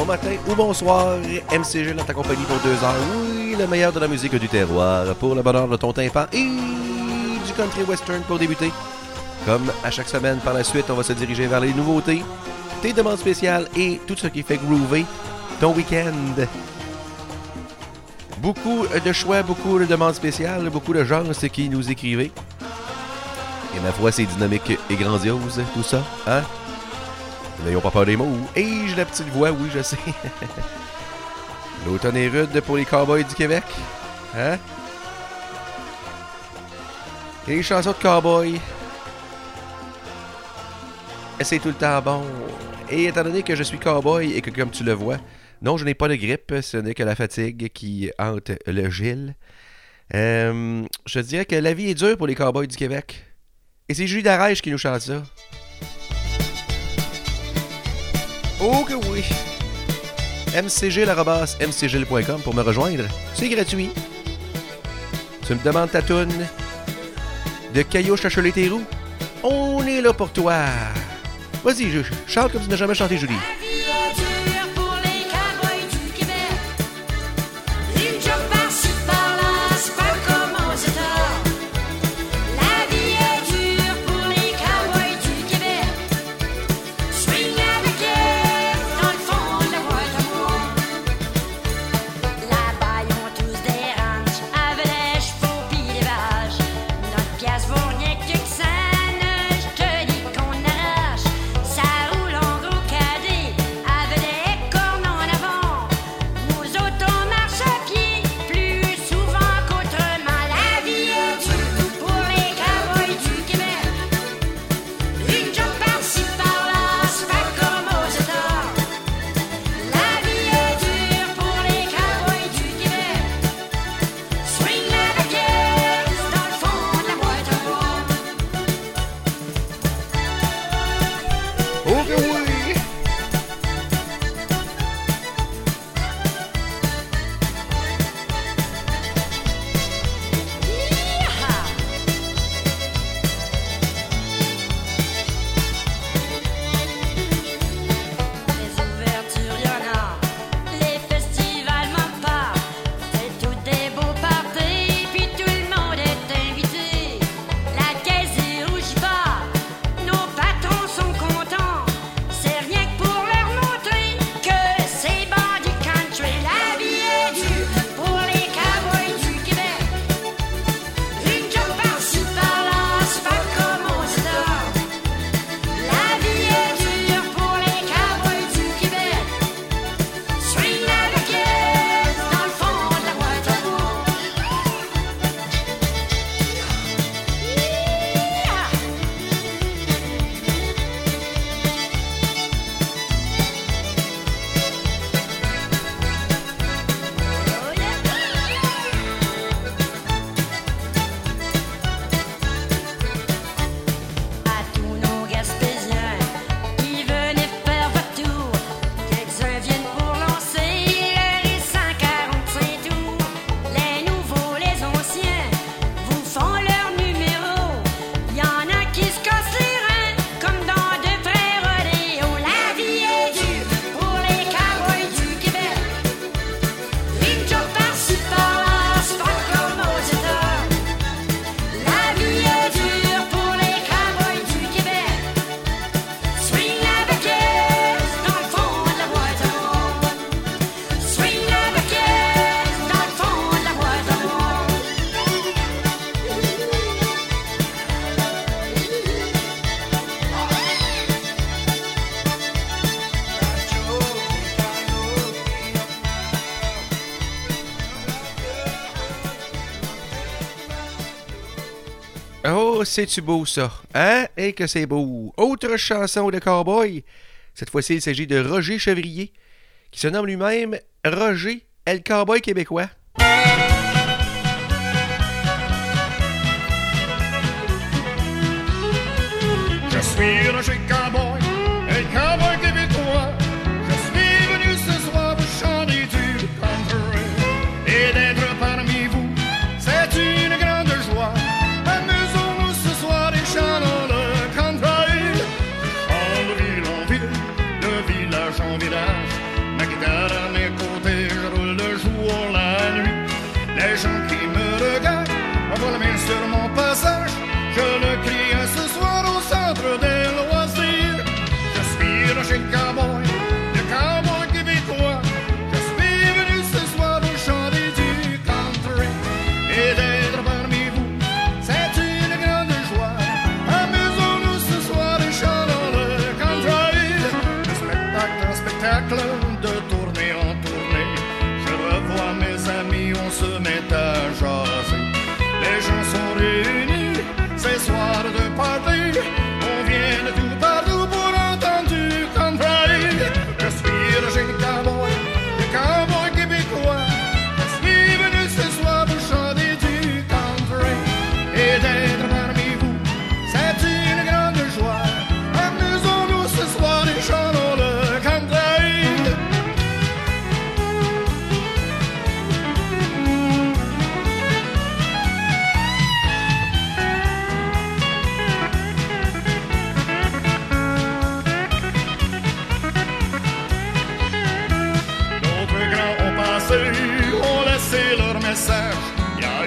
bon matin ou bonsoir. MCG dans ta compagnie pour 2 heures. Oui, le meilleur de la musique du terroir pour le bonheur de ton tympan et du country western pour débuter. Comme à chaque semaine, par la suite, on va se diriger vers les nouveautés, tes demandes spéciales et tout ce qui fait groover ton week-end. Beaucoup de choix, beaucoup de demandes spéciales, beaucoup de gens c'est qui nous écrivaient. Et ma foi, c'est dynamique et grandiose, tout ça, hein? N'ayons pas peur des mots. Et j'ai la petite voix, oui, je sais. L'automne est rude pour les cowboys du Québec, hein? Et les chansons de cowboys, c'est tout le temps bon. Et étant donné que je suis cowboy et que, comme tu le vois, non, je n'ai pas de grippe, ce n'est que la fatigue qui hante le Gilles. Je dirais que la vie est dure pour les cowboys du Québec. Et c'est Julie Darèche qui nous chante ça. Oh que oui! mcgil@mcgil.com pour me rejoindre. C'est gratuit. Tu me demandes ta toune de Caillouche à Cholet-Théroux? On est là pour toi. Vas-y, chante comme tu n'as jamais chanté, Julie. C'est-tu beau, ça? Hein? Et que c'est beau! Autre chanson de cowboy. Cette fois-ci, il s'agit de Roger Chevrier, qui se nomme lui-même Roger, le cowboy québécois. Je suis Roger Cowboy, le cowboy québécois. Je suis venu ce soir pour chanter du country. Et d'être parmi vous, c'est une grande joie. Amusons-nous ce soir et chantons le country. Je chante de ville en ville, de village en village. Ma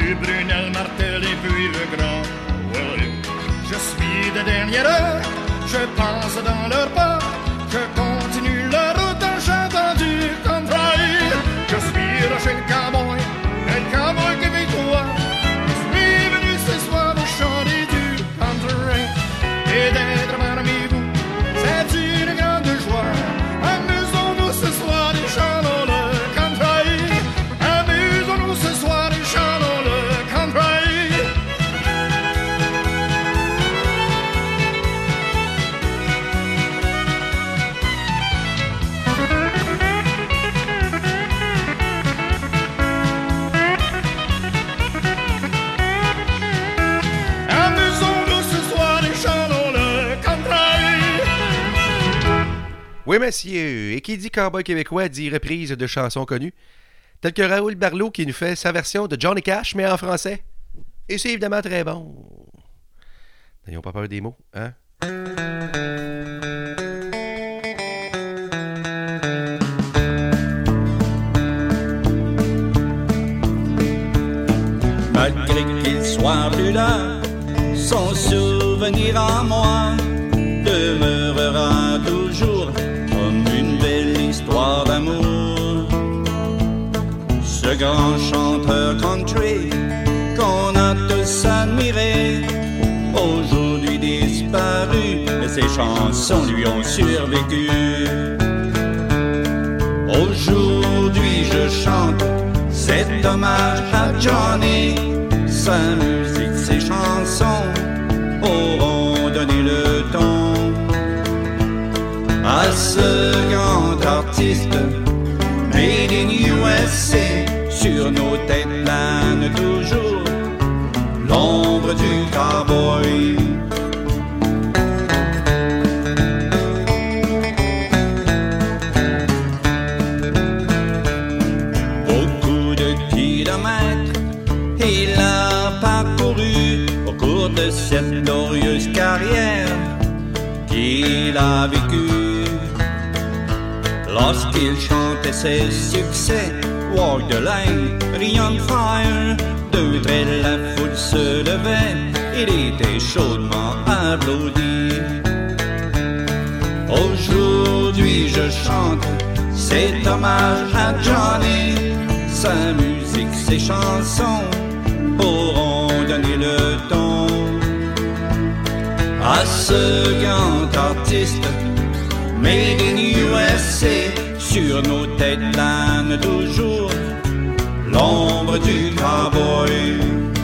puis Brunel, Martel et puis le grand Willie. Je suis de dernière heure, je passe dans leur pas, je continue la route en chantant du country. Je suis Rocher le cowboy, le cowboy québécois. Je suis venu ce soir pour chanter du country. Et d'être parmi vous, c'est une grande joie. Amusons-nous ce soir et chantons le country. Amusons-nous ce soir et chantons le country. Oui, monsieur. Et qui dit cowboy québécois dit reprise de chansons connues, telles que Raoul Barleau qui nous fait sa version de Johnny Cash, mais en français. Et c'est évidemment très bon. N'ayons pas peur des mots, hein? Malgré qu'il soit plus là, son souvenir en moi demeurera toujours comme une belle histoire d'amour. Ce grand chanteur country qu'on a tous admiré, aujourd'hui disparu, mais ses chansons lui ont survécu. Aujourd'hui je chante cet hommage à Johnny. Sa musique, ses chansons auront donné le ton à ce grand artiste made in USA. Sur nos têtes plane toujours l'ombre du cowboy. Beaucoup de kilomètres il a parcouru au cours de cette glorieuse carrière qu'il a vécue. Lorsqu'il chantait ses succès, Walk the Line, Ring on Fire, deux traits, la foule se levait, il était chaudement applaudi. Aujourd'hui je chante cet hommage à Johnny. Sa musique, ses chansons auront donné le ton à ce grand artiste made in USA. Sur nos têtes plane toujours l'ombre du cowboy.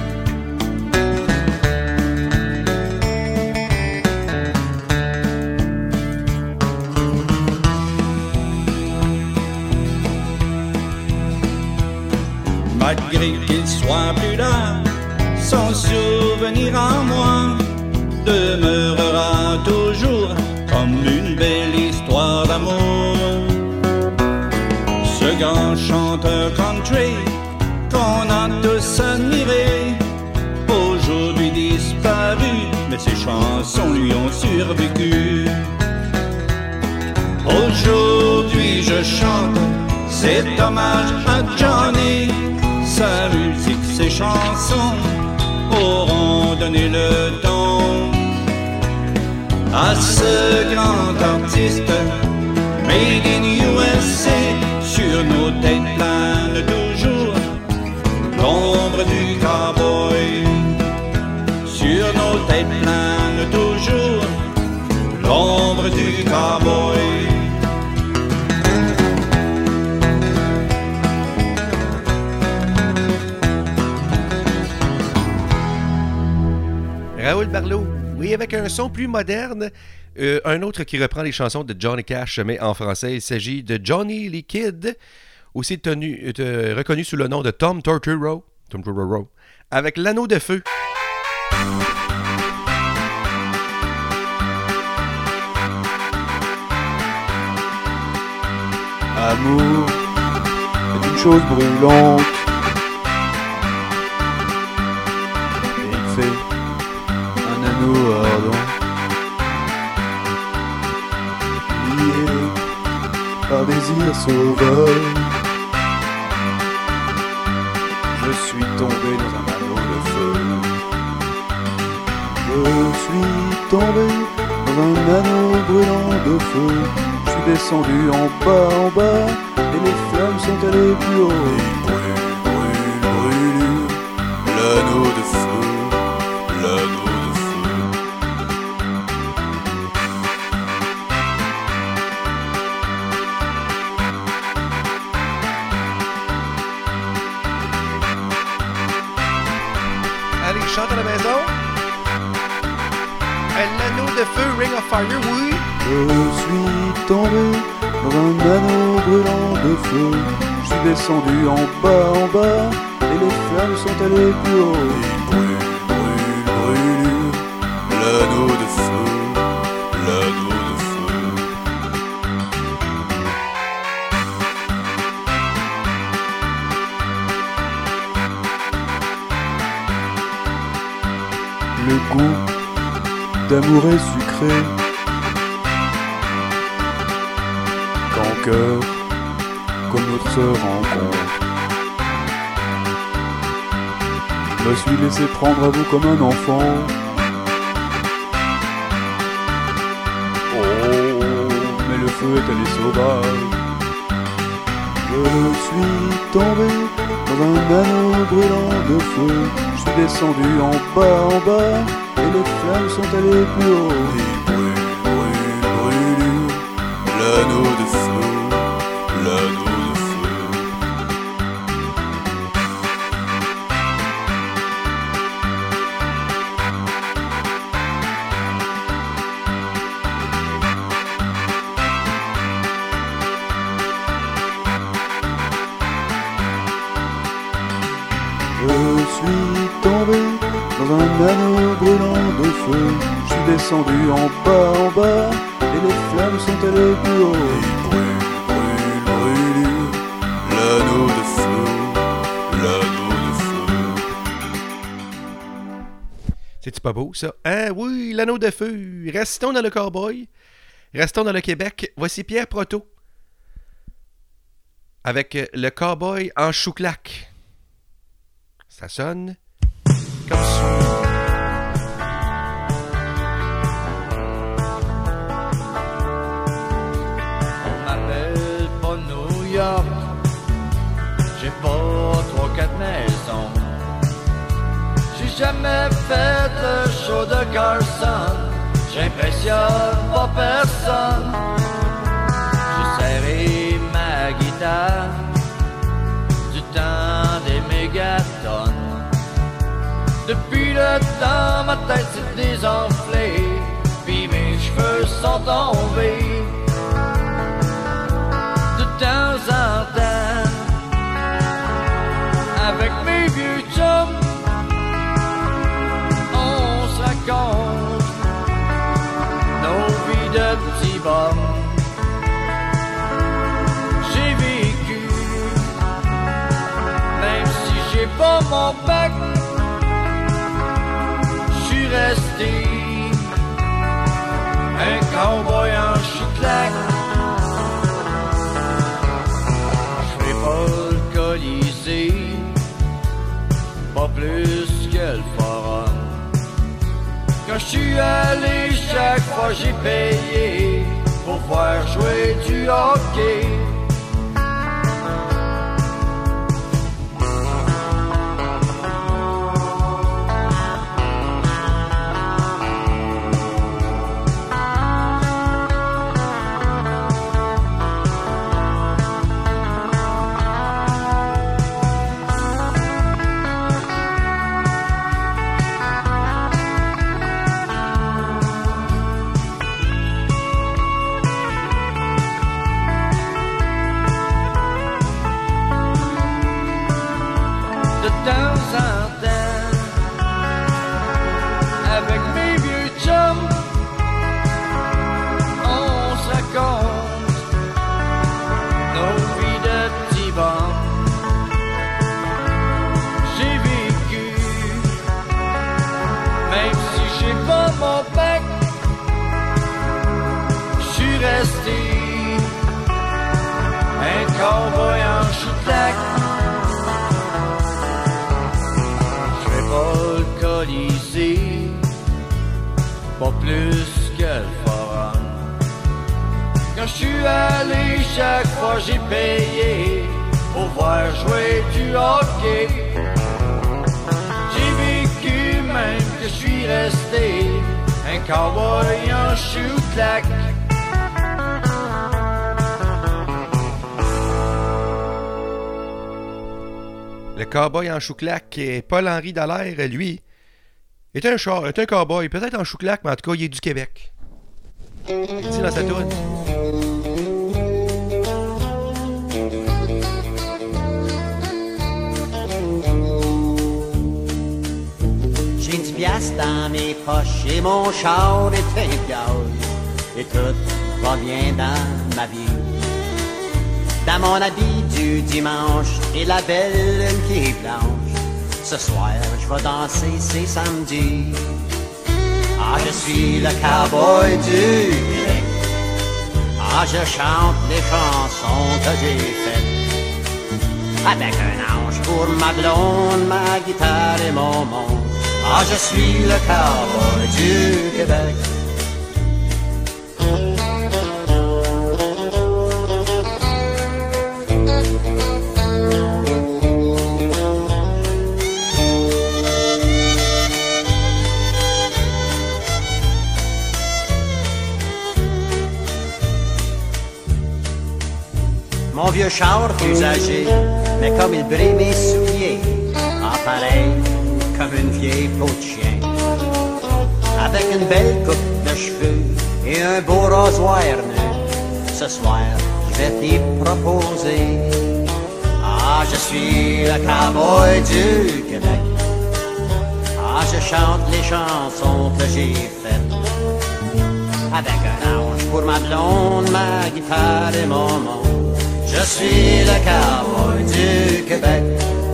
Malgré qu'il soit plus là, son souvenir en moi demeurera toujours comme une belle histoire d'amour. Ce grand chanteur country qu'on a tous admiré, aujourd'hui disparu, mais ses chansons lui ont survécu. Aujourd'hui je chante cet hommage à Johnny. Sa musique, ses chansons auront donné le ton à ce grand artiste made in USA. Sur nos têtes plane toujours l'ombre du cowboy. Sur nos têtes plane toujours l'ombre du cowboy. Raoul Barleau, oui, avec un son plus moderne. Un autre qui reprend les chansons de Johnny Cash, mais en français. Il s'agit de Johnny Lee Kidd, aussi reconnu sous le nom de Tom Torturo, avec l'anneau de feu. Amour est une chose brûlante, et il fait un anneau ardent, lié par désir sauvage. Je suis tombé dans un suis tombé dans un anneau brûlant de feu. Je suis descendu en bas, et les flammes sont allées plus haut. Et brûle, l'anneau de feu, l'anneau de feu. Allez, chante à la maison. L'anneau de feu, Ring of Fire, oui. Je suis tombé dans un anneau brûlant de feu. Je suis descendu en bas, et les flammes sont allées plus haut. Et brûle, l'anneau de feu, l'anneau de feu. Le goût d'amour est sucré, quand cœur comme l'autre se rencontre. Je me suis laissé prendre à vous comme un enfant. Oh, mais le feu est allé sauvage. Je suis tombé dans un anneau brûlant de feu. Je suis descendu en bas, et les flammes sont allées plus haut. Et brûle, l'anneau de feu, l'anneau de feu. Je suis tombé dans un anneau brûlant de feu. Je suis descendu en bas, et les flammes sont allées plus haut. Et brûle, l'anneau de feu, l'anneau de feu. C'est-tu pas beau, ça? Hein, oui, l'anneau de feu. Restons dans le cowboy. Restons dans le Québec. Voici Pierre Proto. Avec le cowboy en chouclac. Ça sonne comme ça. On m'appelle pas New York, j'ai pas 3-4 maisons. J'ai jamais fait le show de Carson, j'impressionne pas personne. J'ai serré ma guitare du temps des mégatonnes. Depuis le temps, ma tête s'est désenflée, puis mes cheveux sont tombés. De temps en temps, avec mes vieux chums, on se raconte nos vies de petits bums. J'ai vécu, même si j'ai pas mon bac, j'suis resté un cowboy en chouclac. J'fais pas le Colisée, pas plus que le Forum. Quand j'suis allé, chaque fois j'ai payé pour voir jouer du hockey. pas plus que le forum. Quand je suis allé, chaque fois j'ai payé pour voir jouer du hockey. J'ai vécu même que je suis resté un cowboy en chou-clac. Le cowboy en chou-clac, Paul-Henri Dallaire, lui, est un cowboy, peut-être en chou-clac, mais en tout cas, il est du Québec. Il dit dans sa toune. J'ai 10 piastres dans mes poches et mon char est un gaz. Et tout va bien dans ma vie. Dans mon habit du dimanche et la belle qui est blanche. Ce soir, je vais danser, c'est samedi. Ah, je suis le cowboy du Québec. Ah, je chante les chansons que j'ai faites. Avec un ange pour ma blonde, ma guitare et mon monde. Ah, je suis le cowboy du Québec. Mon vieux char usagé, mais comme il brille mes souliers, en pareil comme une vieille peau de chien. Avec une belle coupe de cheveux et un beau rasoir neuf, ce soir je vais t'y proposer. Ah, je suis le cowboy du Québec. Ah, je chante les chansons que j'ai faites. Avec un ange pour ma blonde, ma guitare et mon monde. Je suis le cowboy du Québec.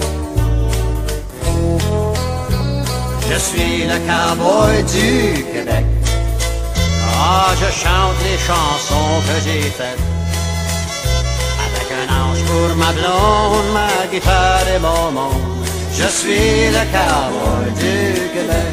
Je suis le cowboy du Québec. Ah, je chante les chansons que j'ai faites. Avec un ange pour ma blonde, ma guitare et mon monde. Je suis le cowboy du Québec.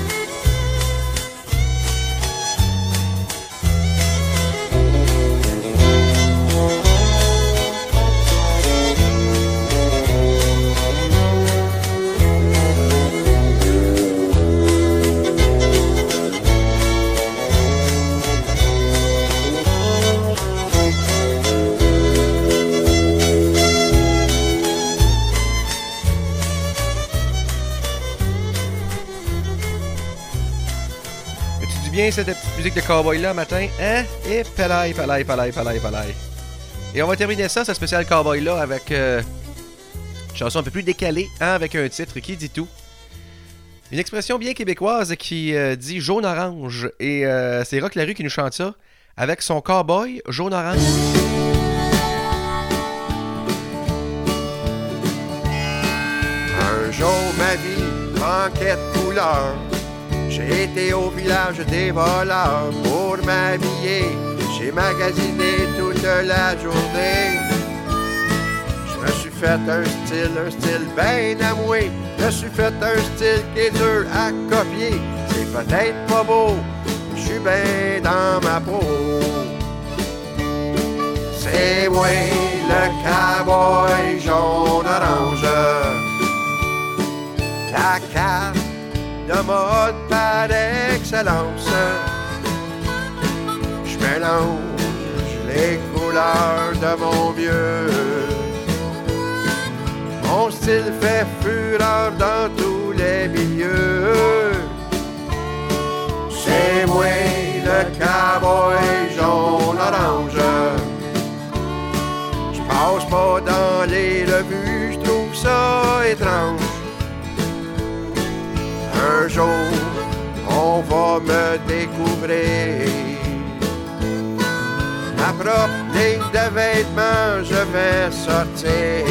Bien cette petite musique de cowboy-là matin, hein? Et palaille. Et on va terminer ça, ce spécial cowboy-là, avec une chanson un peu plus décalée, hein, avec un titre qui dit tout. Une expression bien québécoise qui dit jaune-orange. Et c'est Roch Larue qui nous chante ça, avec son cowboy jaune-orange. Un jour, ma vie manquait de couleur. J'ai été au village des voleurs pour m'habiller. J'ai magasiné toute la journée. Je me suis fait un style ben amoué. Je me suis fait un style qui est dur à copier. C'est peut-être pas beau, je suis ben dans ma peau. C'est moi le cowboy jaune-orange. La carte de mode par excellence. Je mélange les couleurs de mon vieux. Mon style fait fureur dans tous les milieux. C'est moi le cowboy jaune-orange. Je passe pas dans les revues, je trouve ça étrange. Un jour, on va me découvrir. Ma propre ligne de vêtements, je vais sortir.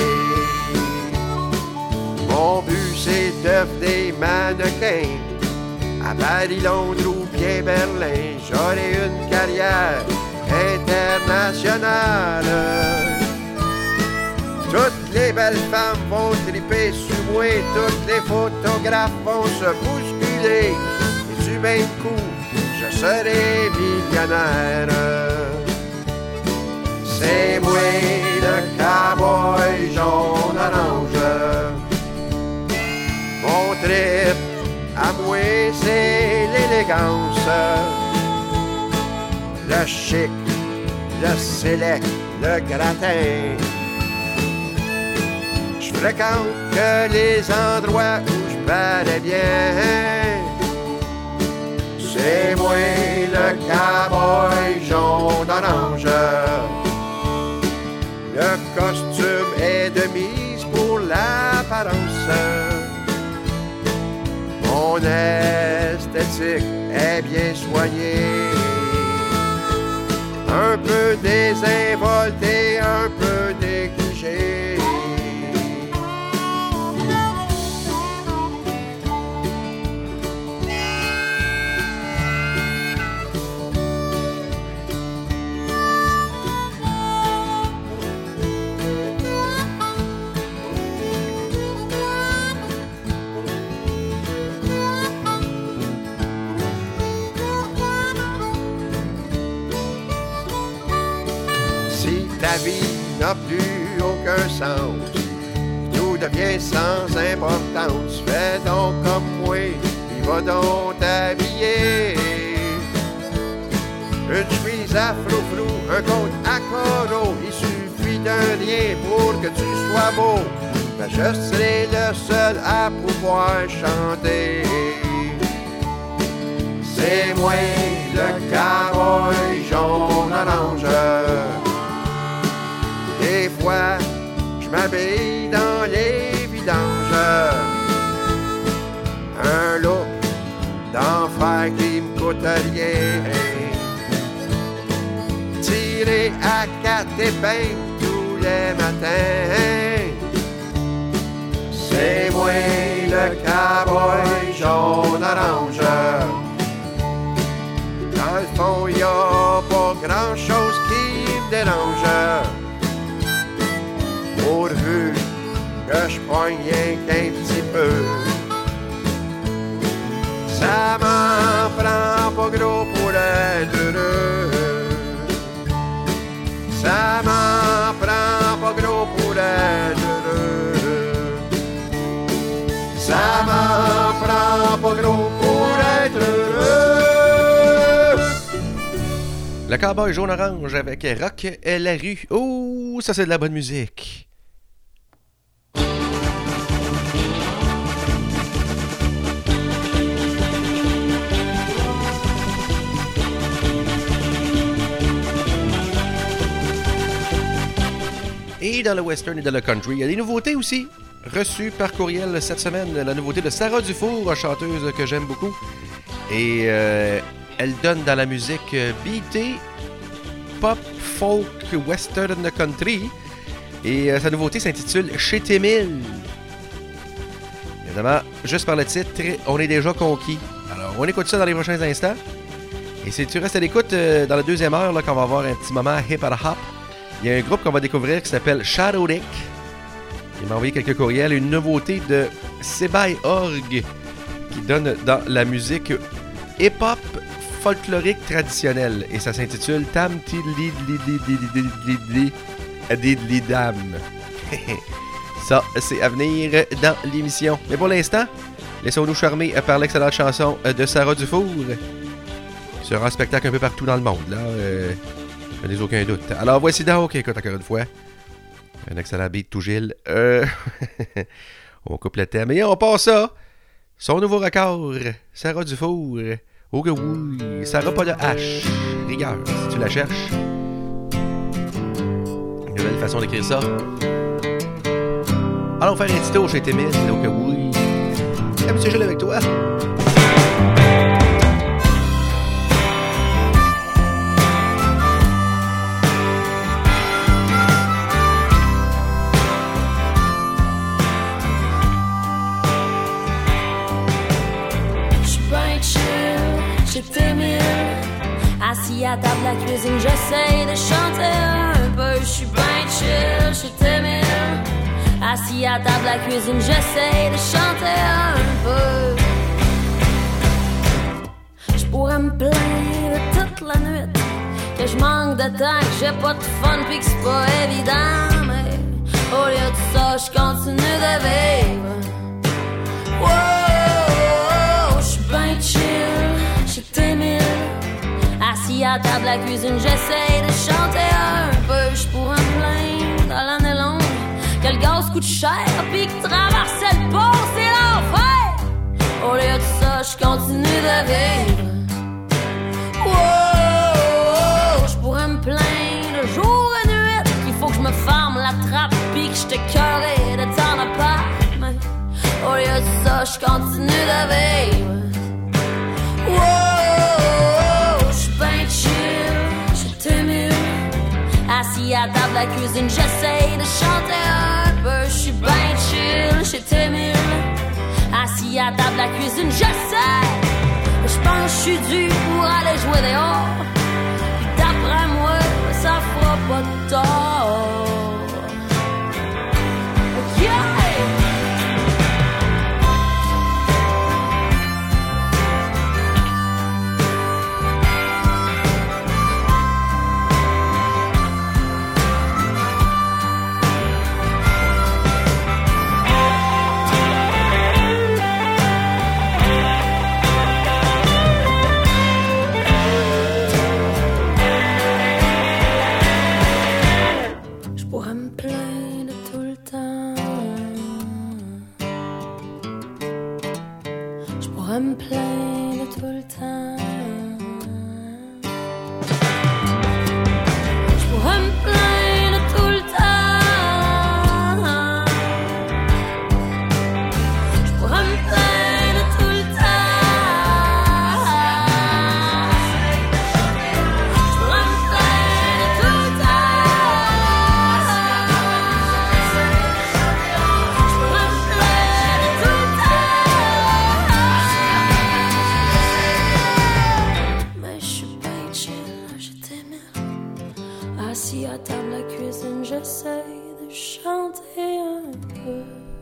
Mon but, c'est de devenir mannequin. À Paris, Londres ou bien Berlin, j'aurai une carrière internationale. Toutes les belles femmes vont triper sur moi, toutes les photographes vont se bousculer. Et du même coup, serai millionnaire. C'est moi le cowboy jaune-orange. Mon trip à moi, c'est l'élégance. Le chic, le select, le gratin. Je fréquente que les endroits où je parais bien. C'est moi le cowboy jaune-orange. Le costume est de mise pour l'apparence. Mon esthétique est bien soignée. Un peu désinvolté, un peu négligé. La vie n'a plus aucun sens, tout devient sans importance. Fais donc comme moi, il va donc t'habiller. Une chemise à frou-frou, un compte à coraux. Il suffit d'un rien pour que tu sois beau. Ben je serai le seul à pouvoir chanter. C'est moi le cowboy jaune-orange. Des fois, je m'habille dans les vidanges. Un look d'enfer qui me coûte rien. Tiré à 4 épingles tous les matins. C'est moi le cowboy jaune-orange. Dans le fond, y a pas grand-chose qui me dérange. Pourvu que je pogne rien qu'un petit peu. Ça m'en prend pas gros pour être heureux. Ça m'en prend pas gros pour être heureux. Ça m'en prend pas gros pour être heureux. Le cowboy jaune-orange avec Rock et la rue. Oh, ça c'est de la bonne musique. Et dans le western et dans le country, il y a des nouveautés aussi reçues par courriel cette semaine. La nouveauté de Sarah Dufour, chanteuse que j'aime beaucoup. Et elle donne dans la musique beatée, pop, folk, western, country. Et sa nouveauté s'intitule Chez Témil. Évidemment, juste par le titre, on est déjà conquis. Alors, on écoute ça dans les prochains instants. Et si tu restes à l'écoute, dans la deuxième heure, là, quand on va avoir un petit moment hip-hop, il y a un groupe qu'on va découvrir qui s'appelle Shadow Rick. Il m'a envoyé quelques courriels. Une nouveauté de Sebai Org qui donne dans la musique hip-hop folklorique traditionnelle. Et ça s'intitule Tam Tidlidam. Ça, c'est à venir dans l'émission. Mais pour l'instant, laissons-nous charmer par l'excellente chanson de Sarah Dufour. Il sera en spectacle un peu partout dans le monde, là. Je n'ai aucun doute. Alors, voici donc, écoute, encore une fois, un excellent beat tout Gilles. On coupe le thème et on passe ça. Son nouveau record, Sarah Dufour. Oh que oui, Sarah pas de H. Rigueur, si tu la cherches. Une nouvelle façon d'écrire ça. Allons faire un petit tour chez Témil, oh que oui. Monsieur Gilles avec toi. Chez Témil, assis à table la cuisine, j'essaie de chanter un peu. Je suis ben chill chez Témil, assis à table la cuisine, j'essaie de chanter un peu. Je pourrais me plaindre toute la nuit que je manque de temps, que j'ai pas de fun pis que c'est pas évident. Mais au lieu de ça, je continue de vivre. Wow, j'suis ben chill, j'suis timide. Assis à table la cuisine, j'essaye de chanter un peu. J'pourrais me plaindre dans l'année longue que le gaz coûte cher pis que traverser le pont, c'est l'enfer. Au lieu de ça, j'continue de vivre. Wow, j'pourrais me plaindre jour et nuit qu'il faut que j'me ferme la trappe pis que j'te curé de t'en appart. Mais au lieu de ça, j'continue de vivre. Wow, j'suis ben chill, j'suis timide. Assis à table la cuisine, j'essaye de chanter un peu. J'suis ben chill, j'suis timide. Assis à table la cuisine, j'essaie. J'pense j'suis dû pour aller jouer dehors. Pis d'après moi, ça fera pas de tort. Yeah! Me plaindre tout le temps. Je pourrais me plaindre tout le temps. Je pourrais me plaindre tout le temps. Je pourrais me plaindre tout le temps. Je pourrais me plaindre tout le temps. Assis à table la cuisine, j'essaye de chanter un peu.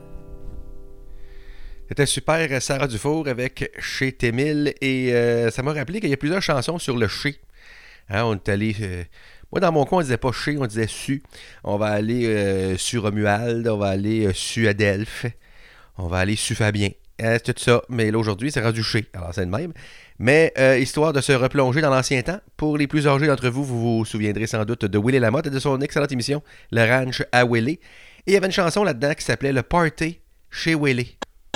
C'était super, Sarah Dufour avec Chez Témil. Et ça m'a rappelé qu'il y a plusieurs chansons sur le chez. Hein, on est allé... moi, dans mon coin, on disait pas chez, on disait su. On va aller sur Romuald, on va aller su Adelphes, on va aller su Fabien. C'est tout ça. Mais là, aujourd'hui, c'est rendu chez. Alors, c'est le même. Mais histoire de se replonger dans l'ancien temps, pour les plus âgés d'entre vous, vous vous souviendrez sans doute de Willy Lamotte et de son excellente émission Le Ranch à Willy. Et il y avait une chanson là-dedans qui s'appelait Le Party chez Willy.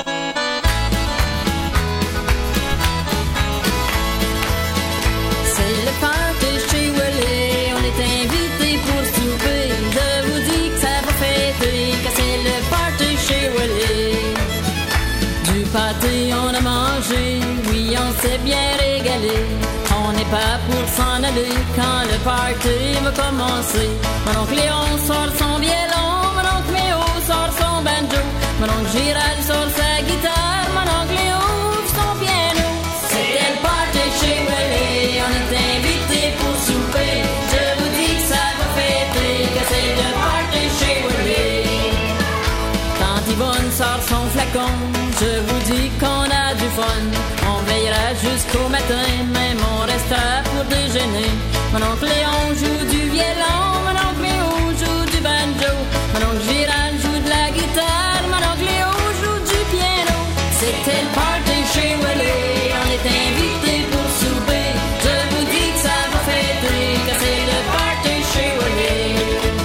C'est le party chez Willy, on est invités pour souper. Je vous dis que ça va fêter, que c'est le party chez Willy. Du pâté on a mangé, oui on s'est bien régalé. On n'est pas pour s'en aller quand le party va commencer. Mon oncle Léon sort son violon, mon oncle Méo sort son banjo, mon oncle Gérald sort sa guitare, mon oncle Léo ouvre son piano. C'était le party chez Willy, on est invités pour souper. Je vous dis que ça va fêter, que c'est le party chez Willy. Quand Yvonne sort son flacon, je vous dis qu'on a du fun. On veillera jusqu'au matin, même on restera pour déjeuner. Mon oncle Léon joue du violon, mon oncle Léo joue du banjo, mon oncle Gérald joue de la guitare, mon oncle Léo joue du piano. C'était le party chez Willy, on est invités pour souper. Je vous dis que ça va fêter, que c'est le party chez Willy.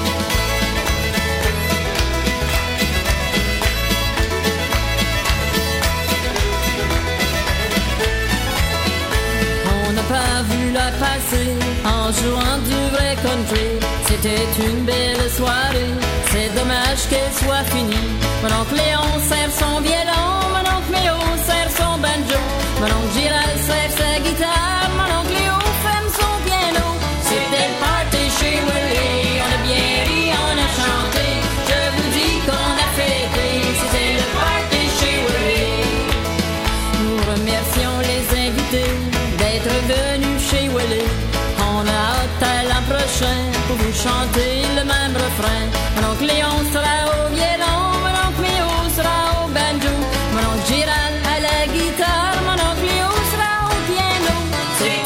On n'a pas vu la passer en jouant du vrai country. C'était une belle soirée, c'est dommage qu'elle soit finie. Mon oncle Léon serre son violon, mon oncle Méo serre son banjo, mon oncle Gérald serre sa guitare, mon oncle Léo ferme son piano. C'était le party chez Willy, on a bien ri, on a chanté. Je vous dis qu'on a fêté, c'était le party chez Willy. Nous remercions les invités d'être venus chez Willy. On a hâte à l'an prochain pour vous chanter le même refrain. Mon oncle Léon sera au violon, mon oncle Méo sera au banjo, mon oncle Gérald à la guitare, mon oncle Léo sera au piano. C'est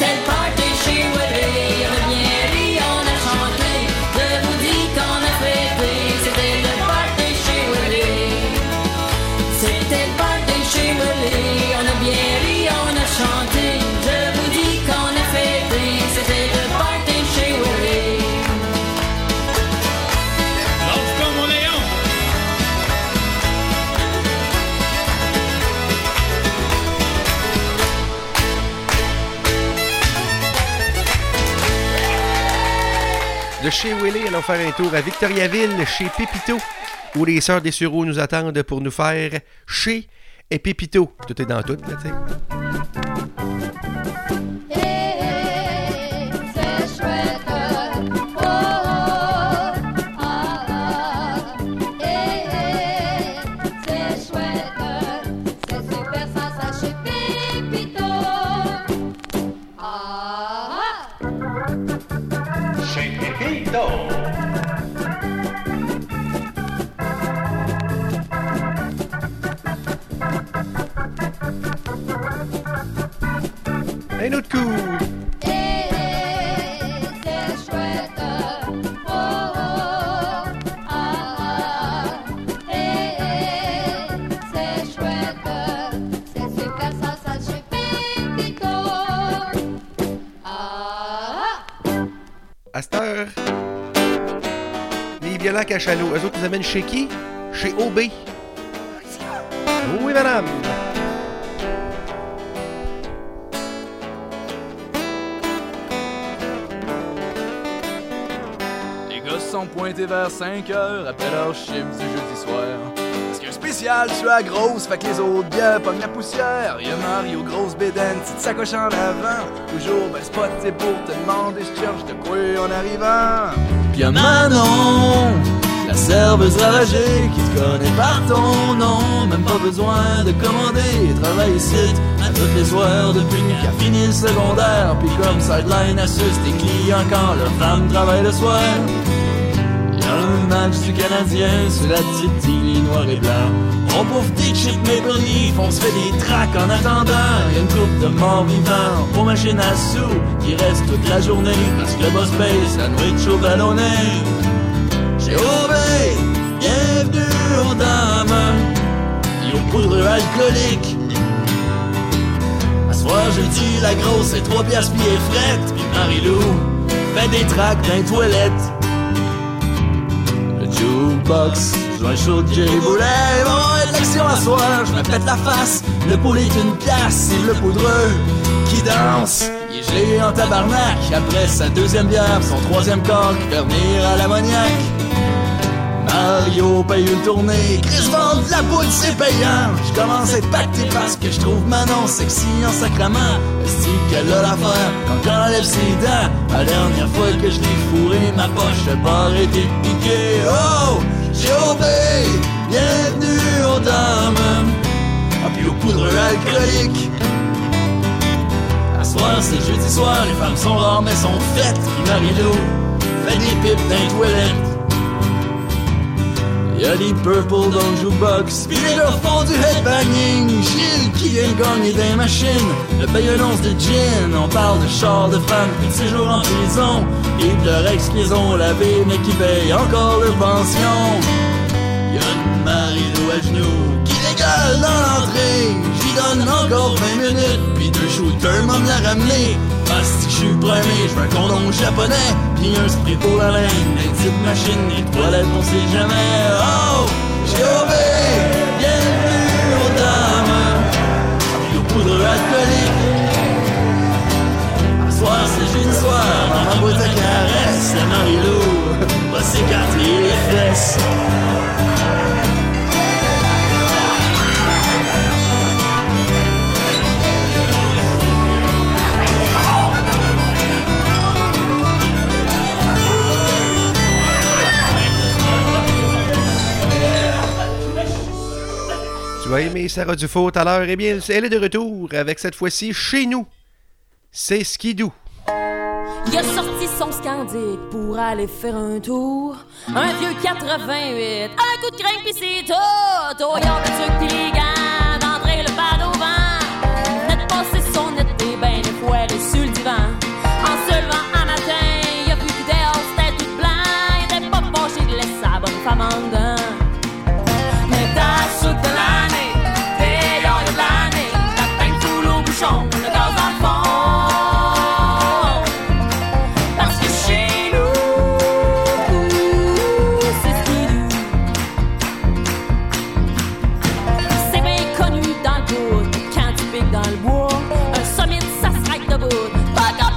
De chez Willy, allons faire un tour à Victoriaville, chez Pépito, où les sœurs des Sureaux nous attendent pour nous faire Chez et Pépito. Tout est dans tout, là, tu sais. Un autre coup. C'est chouette. Oh, oh, c'est chouette. C'est super sensation chez Pépito. À cette heure, les violents cachalots, eux autres nous amènent chez qui? Chez OB. Oui, madame. Sont pointés vers 5 heures après leur chiffre du jeudi soir. Parce qu'un spécial, je suis à grosse, fait que les autres bières pognent la poussière. Y'a Mario, grosse bédaine, petite sacoche en avant. Toujours ben spoté pour te demander si tu cherches de quoi en arrivant. Pis y'a Manon, la serveuse ravagée qui te connaît par ton nom. Même pas besoin de commander, travaille ici à toutes les soirs depuis qu'elle a fini le secondaire. Pis comme sideline assiste tes clients quand leur femme travaille le soir. Un match du Canadien sur la petite télé noir et blanc. On bouffe des chips Maple Leaf, on se fait des tracks en attendant. Y'a une coupe de morts vivants aux machines à sous qui reste toute la journée parce que le boss paye sandwich au ballonnet. Chez OB, bienvenue aux dames et aux poudreux alcooliques. À soir jeudi, la grosse c'est 3 piastres pieds frette. Puis Marie-Lou fait des tracks dans les toilettes. Jukebox, joint chaud de Jay Boulet. Bon, élection à soir, je me pète la face. Le poulet est une pièce, c'est le poudreux qui danse. Il est gelé en tabarnak. Après sa deuxième bière, son troisième corps qui fait venir à l'ammoniaque. Mario paye une tournée, Chris vend de la poudre, c'est payant. Je commence à être pacté parce que je trouve Manon sexy en sacrament. Est-ce qu'elle a l'affaire quand elle enlève ses dents? La dernière fois que je l'ai fourré, ma poche a pas été piquée. Oh, j'ai OB, bienvenue aux dames. Ah, puis aux poudreux alcooliques. À soir, c'est jeudi soir, les femmes sont rares mais sont faites. Puis Marie-Lou fait des pipes dans les toilettes. Y'a des purple dans le jukebox, pis les gars font du headbanging. Gilles qui vient gagner des machines, le paye un once de gin. On parle de chars de femmes, pis de séjours en prison, et de leur ex qu'ils ont lavé, mais qui payent encore leur pension. Y'a une Marie-Lou à genoux, qui régale dans l'entrée. J'y donne encore 20 minutes, pis 2 shooters m'ont la ramener. Parce que je suis primé, j'veux un condom japonais, pis un spray pour la laine, une petite machine, les toilettes on sait jamais. Oh, j'ai OB, bienvenue aux dames, pis aux poudreux alcooliques. À soir c'est jeudi soir, dans ma boîte à caresses, la Marie-Lou va s'écarter les fesses. Tu vas aimer Sarah Dufault tout à l'heure. Eh bien, elle est de retour avec cette fois-ci Chez nous. C'est Skidoo. Il a sorti son Scandic pour aller faire un tour. Un vieux 88, un coup de crinque pis c'est tout. Oh, y'a des trucs pis les gants, d'entrer le pad au vent. Net passé son été, ben des fois il est sur le divan. En se levant un matin, il a vu que dehors c'était tout blanc. Il était pas penché de laisser sa bonne femme en dedans. Mais t'as le sucre de l'année, des y'a de l'année, la peine sous l'eau bouchon, le gaz dans le fond. Parce que chez nous, c'est Skidoo. C'est bien connu dans le bout, quand tu piques dans le bois, un summit ça se règle debout. Pas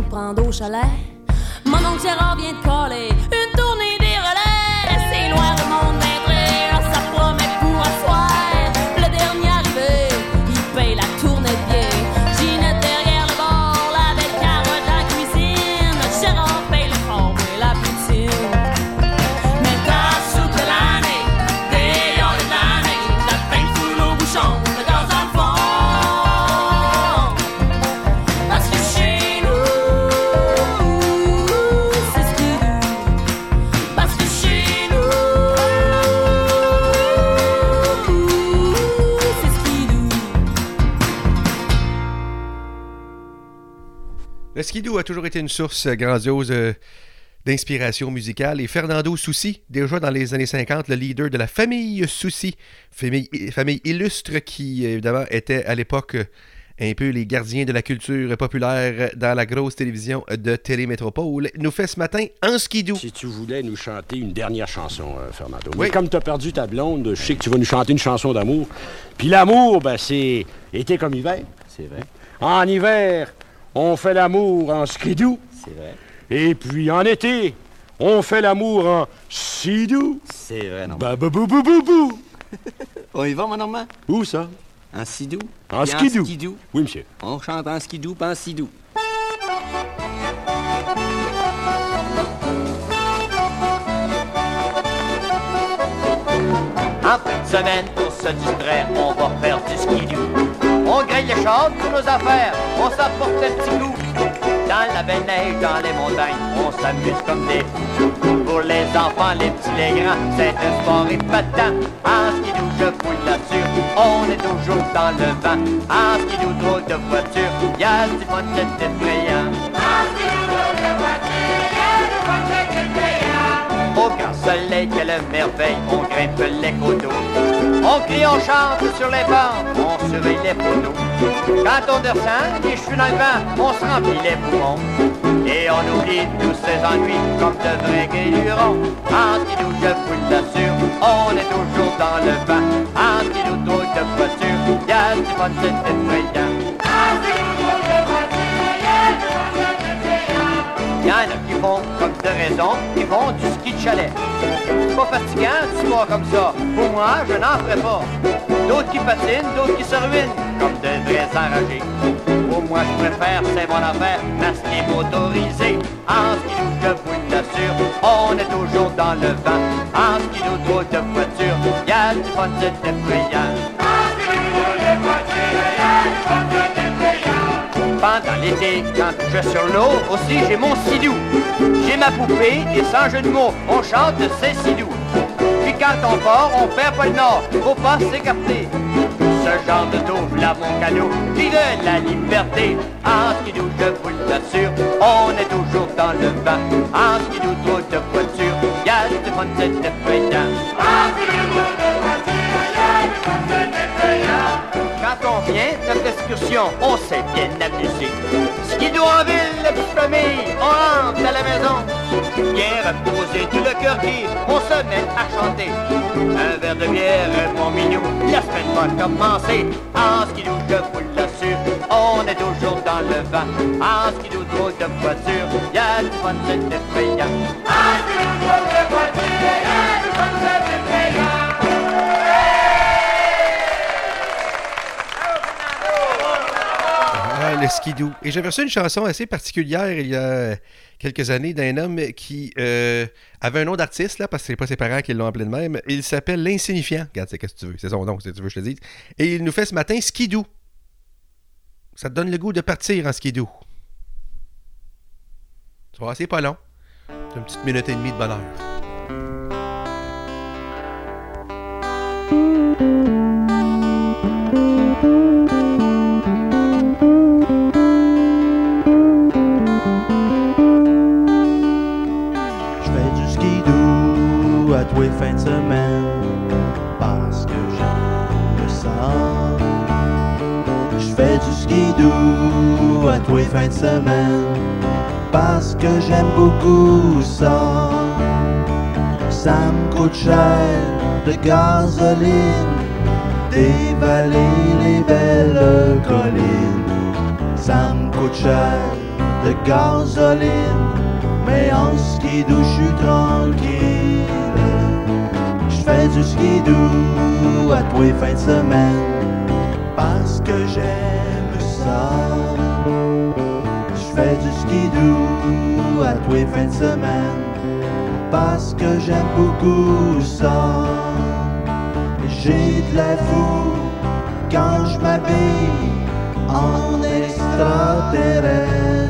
prendre au chalet. Mon oncle Gérard vient de coller une tournée des relais. C'est loin le monde d'intérêt, ça promet pour asseoir. Le dernier arrivé, il paye la tournée de biais. Ginette derrière le bord, la belle carotte dans la cuisine. Gérard paye le fort et la poutine. Mais dans toute l'année, des heures de l'année, la peine sous nos bouchons, le gaz dans le fond. Parce que chez nous, c'est ce qu'il dit. Parce que chez nous, c'est ce qu'il dit. Le skidoo a toujours été une source grandiose d'inspiration musicale et Fernando Soucy, déjà dans les années 50, le leader de la famille Soucy, famille illustre qui évidemment était à l'époque un peu les gardiens de la culture populaire dans la grosse télévision de Télémétropole, nous fait ce matin en skidoo. Si tu voulais nous chanter une dernière chanson, Fernando. Oui. Mais comme tu as perdu ta blonde, je sais que tu vas nous chanter une chanson d'amour. Puis l'amour, ben c'est été comme hiver. C'est vrai, En hiver, on fait l'amour en skidoo. c'est vrai, Et puis en été, on fait l'amour en sidou. c'est vrai, non. Ba ba bou bou bou bou. On y va, mon Normand? Où ça? En skidoo? En Puis skidoo. En skidoo. Oui, monsieur. On chante en skidoo, pas en sidou. En fin de semaine, pour se distraire, on va faire du skidoo. On grille les chars pour nos affaires, on s'apporte le petit coup. Dans la belle neige, dans les montagnes, on s'amuse comme des fous. Pour les enfants, les petits, les grands, c'est un sport épatant. En skidoo, je fouille là-dessus, on est toujours dans le vent. En skidoo, drôle de voiture, y'a du fun, c'est effrayant. Au grand soleil, quelle merveille, on grimpe les coteaux. On crie, on chante sur les bancs, on surveille les poteaux. Quand on descend, les cheveux dans le vent, on se remplit les poumons. Et on oublie tous ses ennuis comme de vrais guérurons. En skidoo, je fouille là-dessus, on est toujours dans le vent. En skidoo, drôle de voiture, y'a du fun, c'est effrayant. Y'en a qui font comme de raison, qui font du ski de chalet. C'est pas fatigant, du sport comme ça. Pour moi, je n'en ferai pas. D'autres qui patinent, d'autres qui se ruinent, comme de vrais enragés. Pour moi, je préfère, c'est mon affaire, la ski motorisée. En skidoo, je fouille là-dessus, on est toujours dans le vent. En skidoo, drôle de voiture, y'a du fun, c'est effrayant. Pendant l'été, quand je suis sur l'eau, aussi j'ai mon sidou. J'ai ma poupée et sans jeu de mots, on chante c'est sidou. Puis quand on part, on perd pas le nord, faut pas s'écarter. Ce genre de touffe là mon canot, puis de la liberté. En skidoo, je fouille là-dessus, on est toujours dans le vent. En skidoo, drôle de voiture, y'a du fun, c'est effrayant. Quand on vient, notre excursion, on s'est bien amusé. Skidoo en ville, la petite famille, on rentre à la maison. Bien reposé, tout le cœur qui, on se met à chanter. Un verre de bière, mon minou, la semaine va commencer. En skidoo, je fouille là-dessus, on est toujours dans le vent. En skidoo, drôle de voiture, y'a du fun, c'est effrayant. En skidoo, drôle de voiture, y'a du fun, c'est effrayant. Ah, le skidoo. Et j'avais reçu une chanson assez particulière il y a quelques années d'un homme qui avait un nom d'artiste, là, parce que c'est pas ses parents qui l'ont appelé de même. Il s'appelle L'Insignifiant. Regarde, c'est qu'est-ce que tu veux. C'est son nom, si tu veux, je te dis. Et il nous fait ce matin skidoo. Ça te donne le goût de partir en skidoo. Tu vois, c'est pas long. C'est une petite minute et demie de bonheur. À tous les fins de semaine parce que j'aime ça. Je fais du skidoo à tous les fins de semaine parce que j'aime beaucoup ça. Ça me coûte cher de gasoline, dévaler les belles collines. Ça me coûte cher de gasoline. Mais en skidoo, je suis tranquille. Je fais du skidoo à tous les fins de semaine parce que j'aime ça. Je fais du skidoo à tous les fins de semaine parce que j'aime beaucoup ça. J'ai de la fou quand je m'habille en extraterrestre.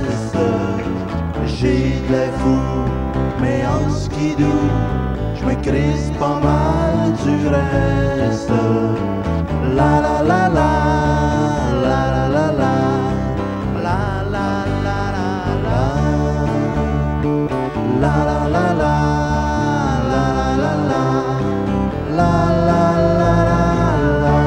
J'ai de la fou, mais en skidoo, je me crisse pas mal du reste. La la la la, la la la la, la la la la la, la la la la, la la la, la la la.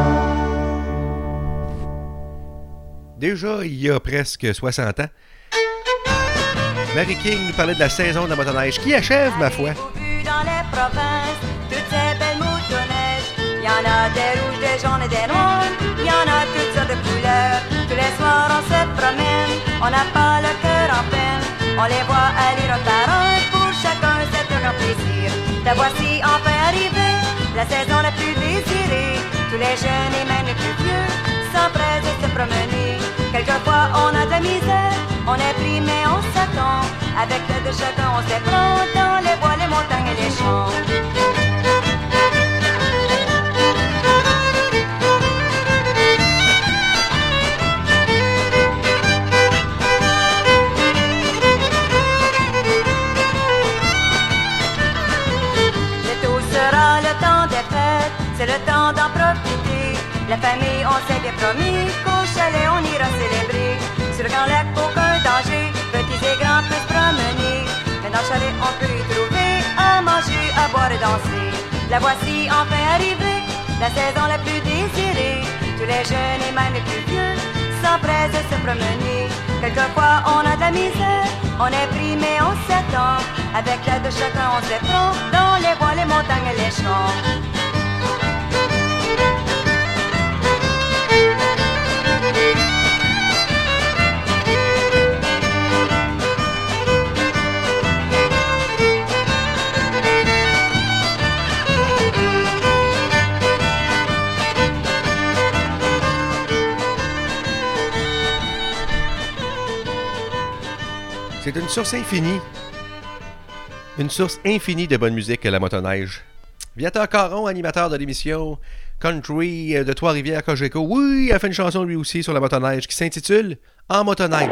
Déjà, il y a presque 60 ans, Mary King nous parlait de la saison de la motoneige qui achève, ma foi. Dans les provinces, toutes ces belles motoneiges, il y en a des rouges, des jaunes et des noirs, il y en a toutes sortes de couleurs. Tous les soirs on se promène, on n'a pas le cœur en peine, on les voit aller un par un, pour chacun c'est un grand plaisir. La voici enfin arrivée, la saison la plus désirée. Tous les jeunes et même les plus vieux s'empressent de se promener. Quelquefois on a de la misère, on est pris mais on s'attend. Avec l'aide de chacun on s'éprend dans les bois, les montagnes et les champs. L'été sera le temps des fêtes, c'est le temps d'en profiter. La famille on s'est bien promis qu'au chalet on ira célébrer. Sur le grand lac aucun danger, petits et grands peuvent se promener. Mais dans le chalet on peut y trouver à manger, à boire et danser. La voici enfin arrivée, la saison la plus désirée. Tous les jeunes et même les plus vieux s'empressent de se promener. Quelquefois on a de la misère, on est pris mais on s'attend. Avec l'aide de chacun on s'éprend dans les bois, les montagnes et les champs. C'est une source infinie. Une source infinie de bonne musique, la motoneige. Viateur Caron, animateur de l'émission Country de Trois-Rivières Cogeco, oui, il a fait une chanson lui aussi sur la motoneige qui s'intitule En motoneige.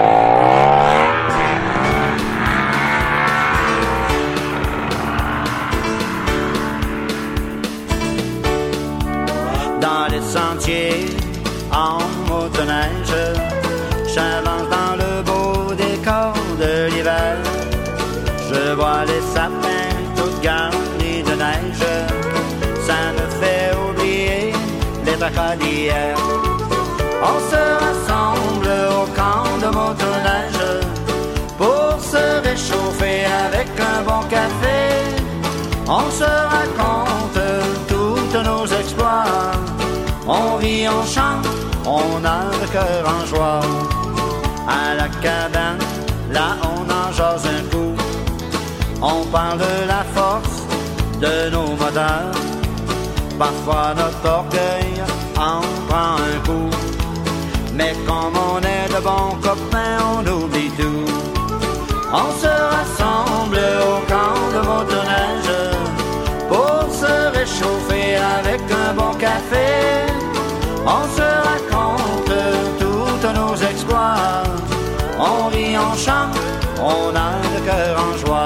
Dans les sentiers en motoneige, j'avance dans le beau décor de l'hiver. Je vois les sapins tout garnis de neige, ça me fait oublier les tracas d'hier. On se rassemble au camp de motoneige pour se réchauffer avec un bon café. On se raconte toutes nos exploits, on rit, on chante, on a le cœur en joie. À la cabane, là on en jase un coup, on parle de la force de nos moteurs. Parfois notre orgueil en prend un coup, mais comme on est de bons copains, on oublie tout. On se rassemble au camp de motoneige pour se réchauffer avec un bon café. On se raconte toutes nos exploits, on rit, on chante, on a le cœur en joie.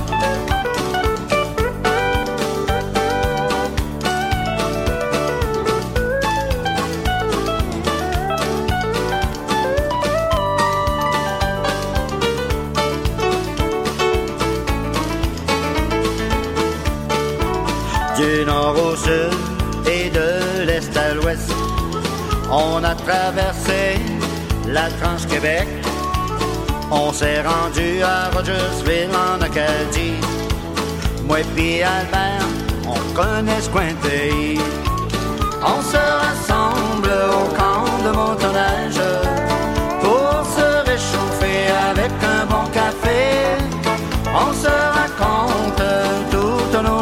Du nord au sud et de l'est à l'ouest, on a traversé la Trans-Québec. On s'est rendu à Rogersville en Acadie. Moi pis Albert, on connaît ce coin de pays. On se rassemble au camp de motoneige pour se réchauffer avec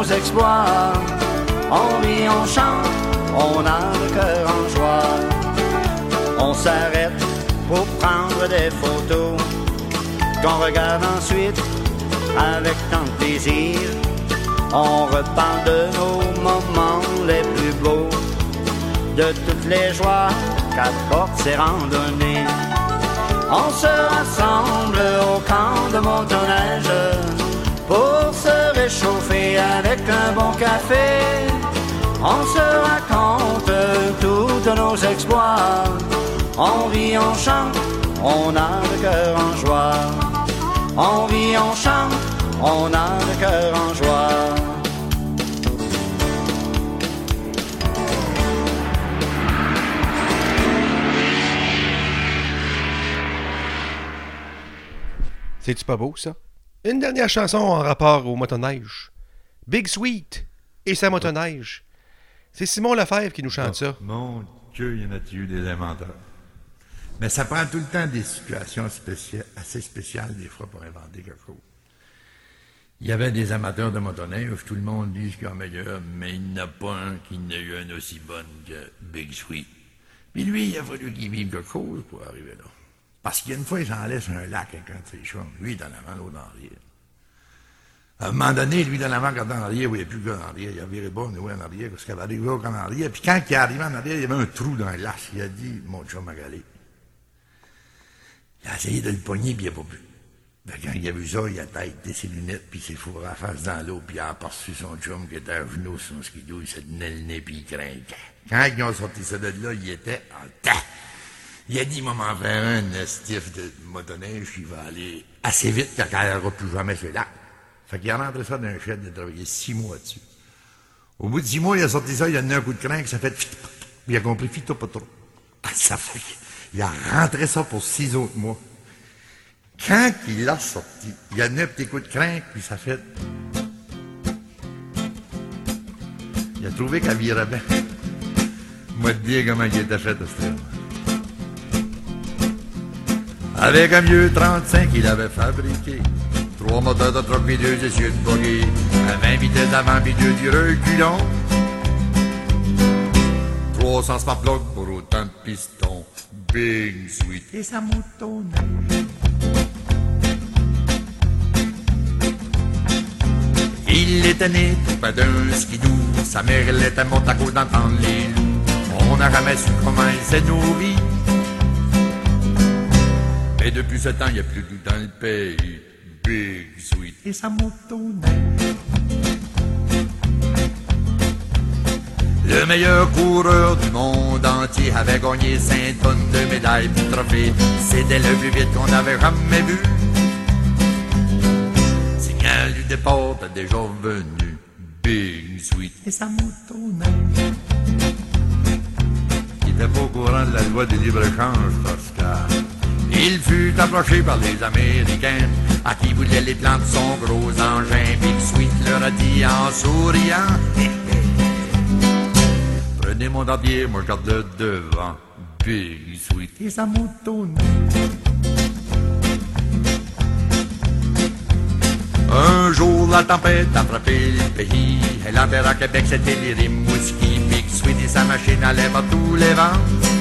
nos exploits. On rit, on chante, on a le cœur en joie. On s'arrête pour prendre des photos qu'on regarde ensuite avec tant de plaisir. On reparle de nos moments les plus beaux, de toutes les joies qu'apportent ces randonnées. On se rassemble au camp de motoneige pour se réchauffer avec un bon café. On se raconte tous nos exploits. On rit, on chante, on a le cœur en joie. On rit, on chante, on a le cœur en joie. C'est-tu pas beau, ça? Une dernière chanson en rapport au motoneige. Big Sweet et sa motoneige. C'est Simon Lefebvre qui nous chante ça. Mon Dieu, il y en a-t-il eu des inventeurs. Mais ça prend tout le temps des situations assez spéciales, des fois, pour inventer quelque chose. Il y avait des amateurs de motoneige, tout le monde dit qu'il y a meilleur, mais il n'y en a pas un qui n'a eu un aussi bonne que Big Sweet. Puis lui, il a fallu qu'il vive quelque chose pour arriver là. Parce qu'il y a une fois, il s'en laisse un lac avec un de ses chums. Lui, il est en avant, l'autre en arrière. À un moment donné, lui, dans l'avant, quand en arrière, il ne voyait plus le gars en arrière. Il a viré bas, nous, en arrière, parce qu'il avait arrivé au gars en arrière. Puis quand il est arrivé en arrière, il y avait un trou dans le lac. Il a dit, mon chum a galé. Il a essayé de le pogner, puis il n'a pas pu. Ben, quand il a vu ça, il a têté ses lunettes, puis il s'est fourré la face dans l'eau, puis il a aperçu son chum qui était à genoux sur son skidoo. Il s'est donné le nez, puis il craquait. Quand ils ont sorti ça de là, il était en tas. Il a dit, il va m'en faire un estif de motoneige qui va aller assez vite quand il n'aura plus jamais ce lac. Fait qu'il a rentré ça dans un shed, il a travaillé 6 mois dessus. Au bout de 6 mois, il a sorti ça, il a donné un coup de crinque, ça fait puis il a compris fito pas trop. Ça fait qu'il a rentré ça pour 6 autres mois. Quand il l'a sorti, il a donné un petit coup de crinque, puis ça fait. Il a trouvé qu'elle virait bien. Moi, te dire comment il était fait, à ce terme. Avec un vieux 35 qu'il avait fabriqué, 3 moteurs de troc et 2 essieux de buggy, à 20 vitesses d'avant puis 2 du reculon, 300 spark plugs pour autant de pistons, Big Sweet et sa motoneige. Il était né tout près d'un skidoo, sa mère elle était morte à cause d'entendre les loups. On n'a jamais su comment il s'est nourri. Et depuis ce temps, il n'y a plus tout dans le pays. Big Sweet et sa motoneige. Le meilleur coureur du monde entier avait gagné 5 tonnes de médailles puis trophées. C'était le plus vite qu'on avait jamais vu. Signal du départ est déjà venu. Big Sweet et sa motoneige. Il n'était pas au courant de la loi du libre-échange, Pascal. Il fut approché par les Américains à qui voulaient les plans de son gros engin. Big Sweet leur a dit en souriant prenez mon dentier, moi je garde le devant. Big Sweet et sa motoneige. Un jour la tempête a frappé le pays. Elle enverra à Québec, c'était les Rimouski. Big Sweet et sa machine allait par tous les vents.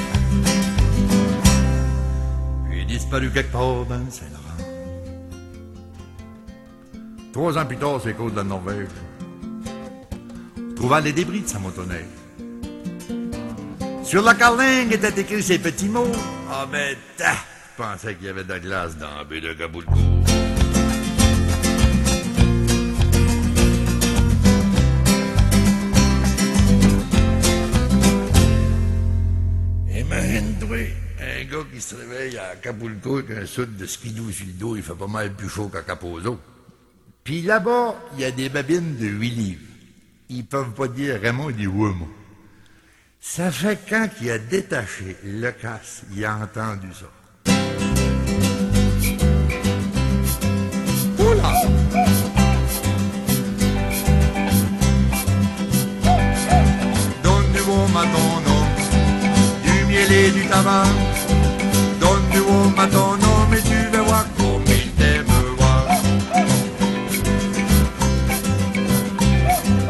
Disparu quelque part dans le Saint-Laurent. 3 ans plus tard, c'est les côtes de la Norvège. Trouva les débris de sa motoneige. Sur la carlingue étaient écrits ces petits mots. Ah ben, je pensais qu'il y avait de la glace dans la baie de Acapulco. Imagine-toi. Un gars qui se réveille à Acapulco avec un soude de skidoo sur le dos, il fait pas mal plus chaud qu'à Capozzo. Puis là-bas, il y a des babines de 8 livres. Ils peuvent pas dire Raymond, il dit Woum. Ça fait quand il a détaché le casque, il a entendu ça. Oula! Donne-nous ma ton nom, du miel et du tabac. Donne-nous ma ton nom et tu vas voir comme il t'aime voir.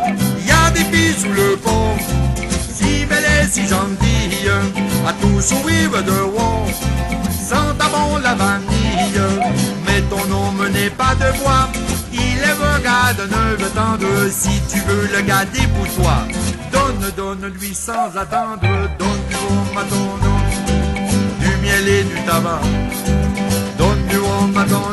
filles sous le pont, si belle et si gentille, à tout sourire de rond, sent à bon la vanille, mais ton homme n'est pas de bois, il est regard de neuf tendre, si tu veux le garder pour toi, donne-lui sans attendre, donne du homme à ton homme, du miel et du tabac, donne du homme à ton